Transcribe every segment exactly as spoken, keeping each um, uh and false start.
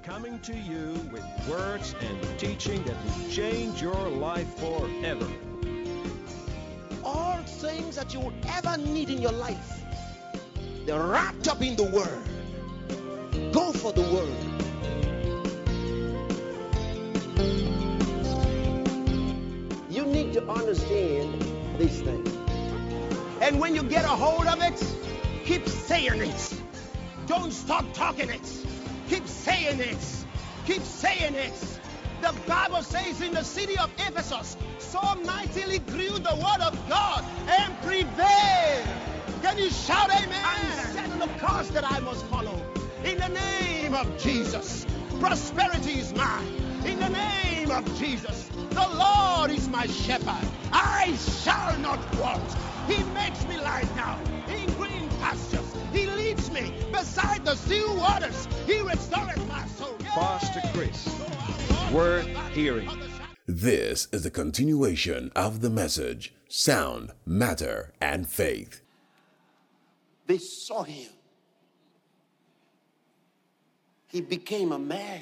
coming to you with words and teaching that will change your life forever. All things that you would ever need in your life, they're wrapped up in the Word. Go for the Word. You need to understand these things. And when you get a hold of it, keep saying it. Don't stop talking it. Keep saying it. Keep saying it. The Bible says in the city of Ephesus, so mightily grew the word of God and prevailed. Can you shout amen? I'm setting the course that I must follow. In the name of Jesus, prosperity is mine. In the name of Jesus, the Lord is my shepherd. I shall not want. He makes me lie down in green pastures. He leads me beside the still waters. He restores my soul. Pastor Chris, worth hearing. This is the continuation of the message, Sound, Matter, and Faith. They saw him. He became a man.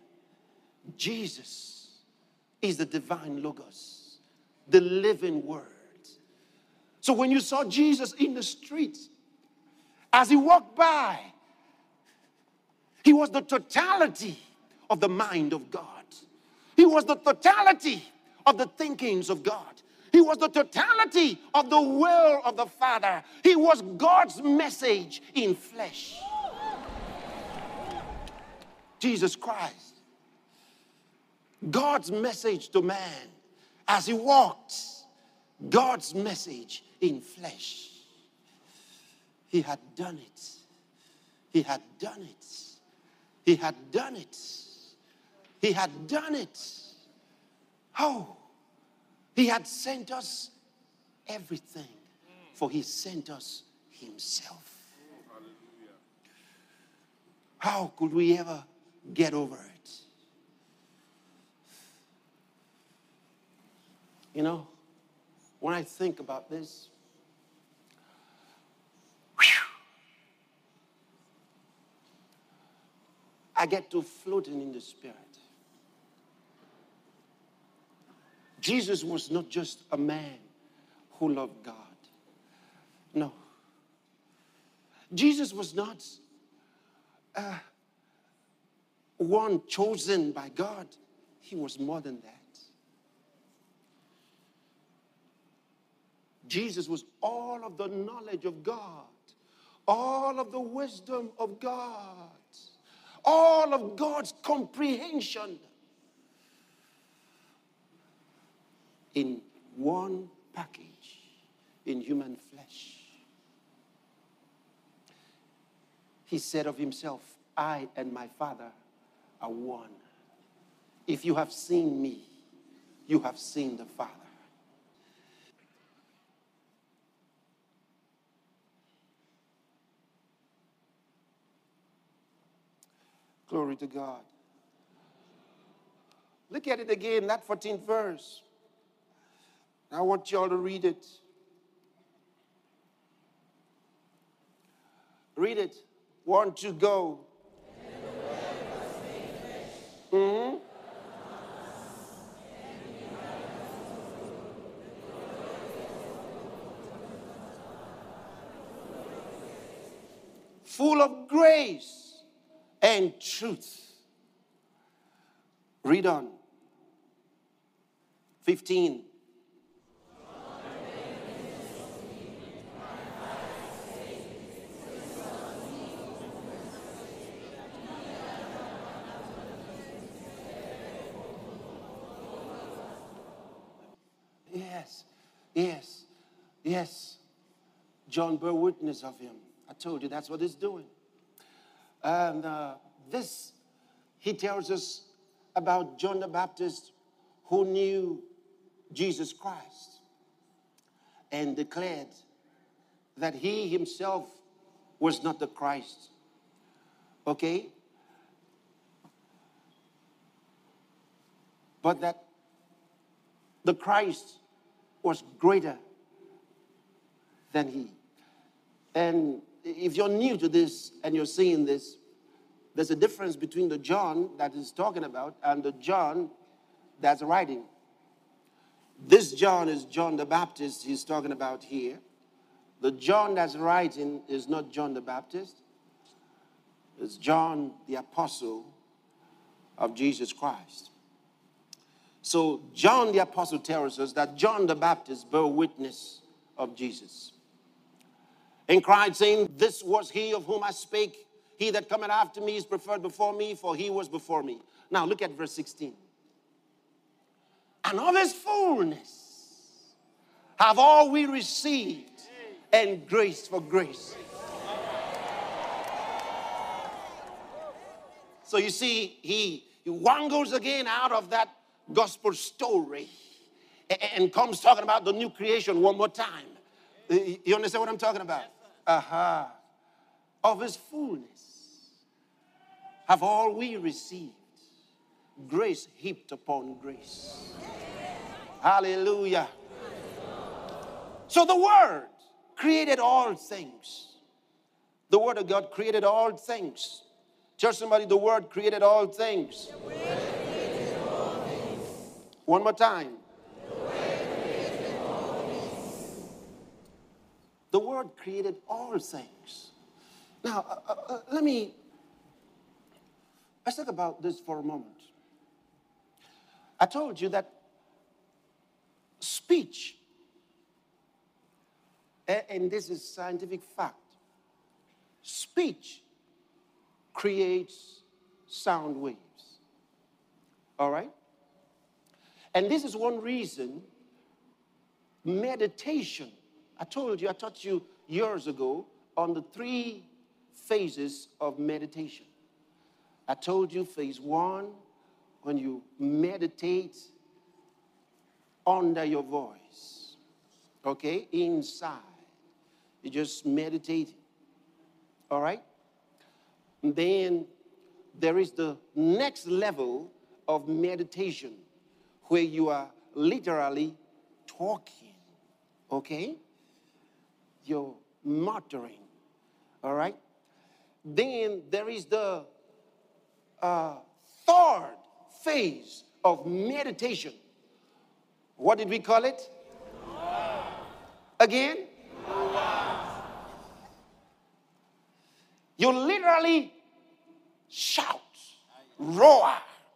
Jesus is the divine Logos, the living Word. So when you saw Jesus in the streets, as he walked by, he was the totality of the mind of God. He was the totality of the thinkings of God. He was the totality of the will of the Father. He was God's message in flesh. Jesus Christ, God's message to man as he walked, God's message in flesh. He had done it. He had done it. He had done it. He had done it. Oh, he had sent us everything, for he sent us himself. How could we ever get over it? You know, when I think about this, whew, I get to floating in the Spirit. Jesus was not just a man who loved God. No. Jesus was not uh, one chosen by God. He was more than that. Jesus was all of the knowledge of God, all of the wisdom of God, all of God's comprehension in one package, in human flesh. He said of himself, I and my Father are one. If you have seen me, you have seen the Father. Glory to God. Look at it again, that fourteenth verse. I want y'all to read it. Read it. One, two, go. Mm-hmm. Full of grace and truth. Read on. fifteen. Yes, yes, yes. John bore witness of him. I told you that's what he's doing. And uh, this, he tells us about John the Baptist who knew Jesus Christ and declared that he himself was not the Christ. Okay? But that the Christ was greater than he. And if you're new to this and you're seeing this, There's a difference between the John that is talking about and the John that's writing. This John is John the Baptist he's talking about here. The John that's writing is not John the Baptist. It's John the Apostle of Jesus Christ. So John the Apostle tells us that John the Baptist bore witness of Jesus and cried, saying, "This was he of whom I spake. He that cometh after me is preferred before me, for he was before me." Now look at verse sixteen. "And of his fullness have all we received, and grace for grace." So you see, he, he wangles again out of that gospel story and, and comes talking about the new creation one more time. You understand what I'm talking about? Aha. Uh-huh. Of his fullness have all we received, grace heaped upon grace. Hallelujah. So the Word created all things. The Word of God created all things. Tell somebody, the Word created all things. The Word created all things. One more time. The Word created all things. The Word created all things. Now, uh, uh, let me, let's talk about this for a moment. I told you that speech, and this is scientific fact, speech creates sound waves. All right? And this is one reason meditation, I told you, I taught you years ago on the three phases of meditation. I told you phase one, when you meditate under your voice, okay, inside. You just meditate, all right? And then there is the next level of meditation where you are literally talking, okay? You're muttering, all right? Then there is the uh, third phase of meditation. What did we call it? Again? You literally shout, roar.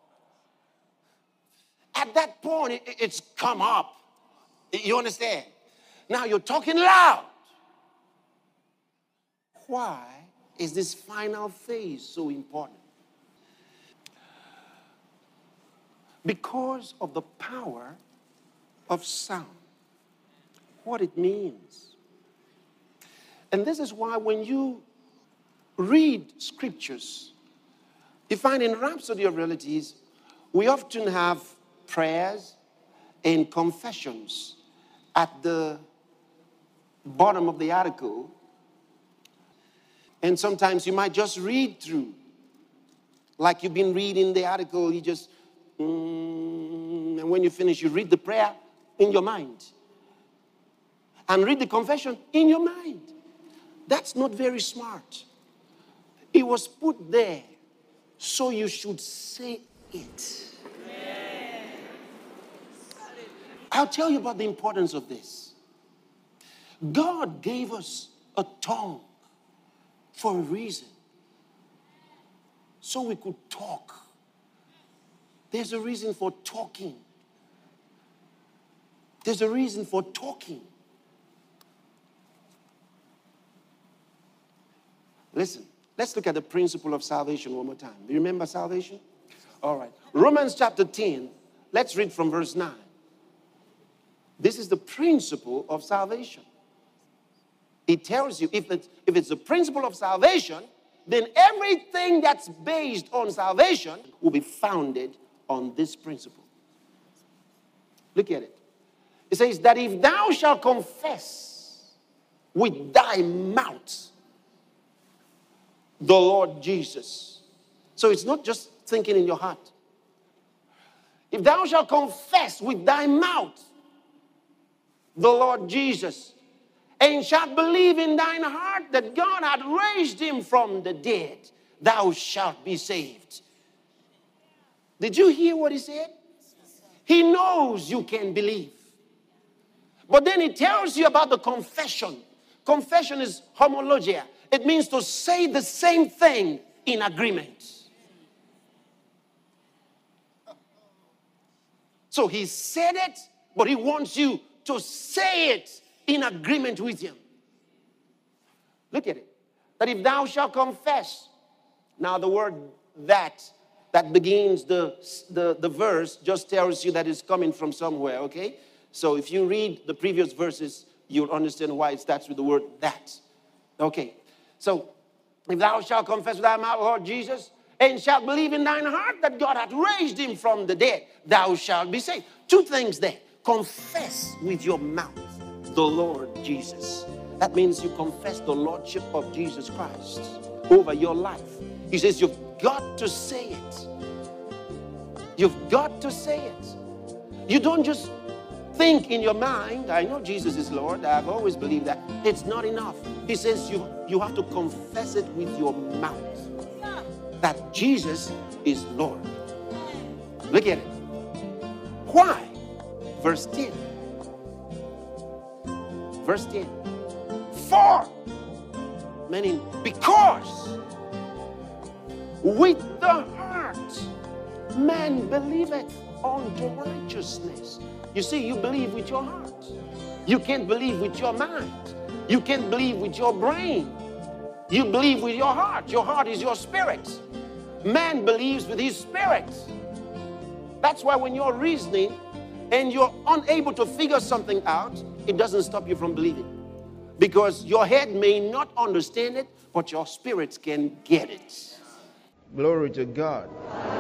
At that point, it, it's come up. You understand? Now you're talking loud. Why is this final phase so important? Because of the power of sound, what it means. And this is why when you read scriptures, you find in Rhapsody of Realities, we often have prayers and confessions at the bottom of the article. And sometimes you might just read through. Like you've been reading the article, you just, mm, and when you finish, you read the prayer in your mind. And read the confession in your mind. That's not very smart. It was put there so you should say it. I'll tell you about the importance of this. God gave us a tongue for a reason. So we could talk. There's a reason for talking. There's a reason for talking. Listen, let's look at the principle of salvation one more time. Do you remember salvation? All right. Romans chapter ten, let's read from verse nine. This is the principle of salvation. It tells you if it's, if it's the principle of salvation, then everything that's based on salvation will be founded on this principle. Look at it. It says that if thou shalt confess with thy mouth the Lord Jesus. So it's not just thinking in your heart. If thou shalt confess with thy mouth the Lord Jesus, and shalt believe in thine heart that God hath raised him from the dead, thou shalt be saved. Did you hear what he said? He knows you can believe. But then he tells you about the confession. Confession is homologia. It means to say the same thing in agreement. So he said it, but he wants you to say it in agreement with him. Look at it. That if thou shalt confess. Now the word that, that begins the, the, the verse just tells you that it's coming from somewhere, okay? So if you read the previous verses, you'll understand why it starts with the word that. Okay. So if thou shalt confess with thy mouth, Lord Jesus, and shalt believe in thine heart that God hath raised him from the dead, thou shalt be saved. Two things there. Confess with your mouth the Lord Jesus. That means you confess the Lordship of Jesus Christ over your life. He says you've got to say it. You've got to say it. You don't just think in your mind, I know Jesus is Lord. I've always believed that. It's not enough. He says you, you have to confess it with your mouth. That Jesus is Lord. Look at it. Why? Verse ten. Verse ten. For, meaning because, with the heart man believeth unto righteousness. You see, you believe with your heart. You can't believe with your mind. You can't believe with your brain. You believe with your heart. Your heart is your spirit. Man believes with his spirit. That's why when you're reasoning and you're unable to figure something out, it doesn't stop you from believing. Because your head may not understand it, but your spirits can get it. Glory to God.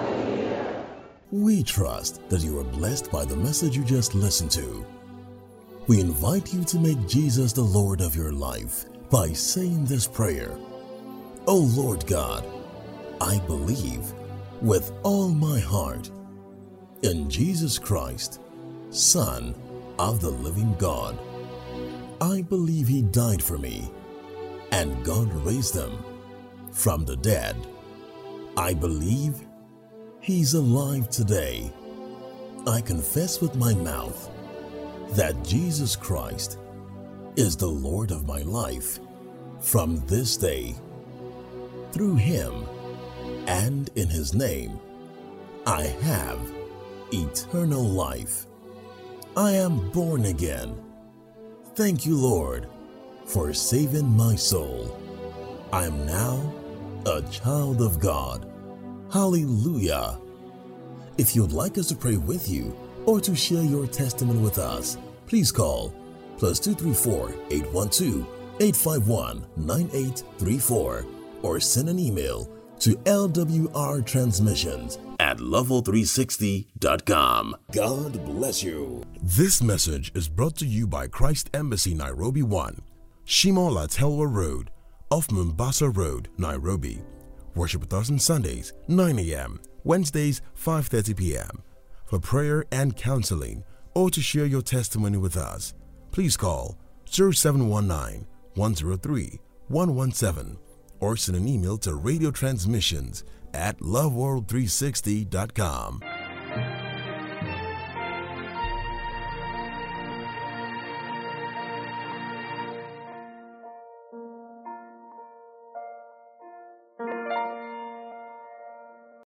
We trust that you are blessed by the message you just listened to. We invite you to make Jesus the Lord of your life by saying this prayer. O Lord God, I believe with all my heart in Jesus Christ, Son of the living God. I believe he died for me and God raised him from the dead. I believe he's alive today. I confess with my mouth that Jesus Christ is the Lord of my life from this day. Through him and in his name, I have eternal life. I am born again. Thank you, Lord, for saving my soul. I am now a child of God. Hallelujah. If you'd like us to pray with you or to share your testimony with us, please call plus two three four, eight one two, eight five one, nine eight three four or send an email to L W R transmissions at level three sixty dot com. God bless you. This message is brought to you by Christ Embassy Nairobi one, Shimo Latelwa Road, off Mombasa Road, Nairobi. Worship with us on Sundays, nine a.m., Wednesdays, five thirty p.m. For prayer and counseling or to share your testimony with us, please call zero seven one nine, one zero three, one one seven or send an email to radio transmissions at love world three sixty dot com.